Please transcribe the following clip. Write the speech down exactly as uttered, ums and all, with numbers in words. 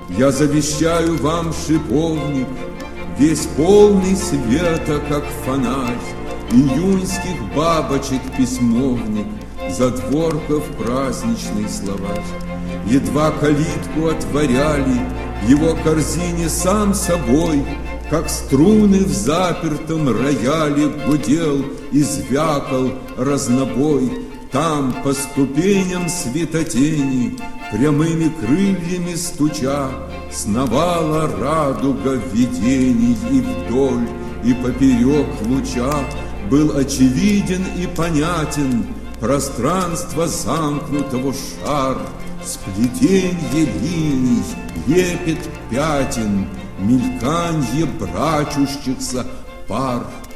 Я завещаю вам шиповник, весь полный света, как фонарь, июньских бабочек письмовник, задворков праздничный словарь. Едва калитку отворяли, в его корзине сам собой, как струны в запертом рояле, гудел и звякал разнобой. Там по ступеням светотени, прямыми крыльями стуча, сновала радуга видений, и вдоль, и поперек луча был очевиден и понятен пространство замкнутого шар, сплетенье линий, лепет пятен, мельканье брачущихся пар.